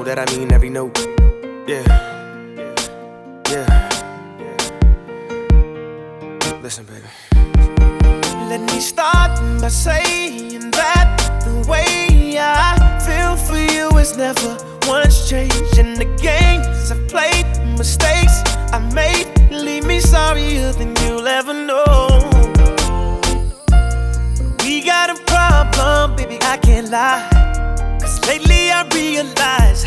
know that I mean every note. Yeah. Listen, baby. Let me start by saying that the way I feel for you is never once changed. And the games I've played, mistakes I made, leave me sorrier than you'll ever know. We got a problem, baby, I can't lie. 'Cause lately I realize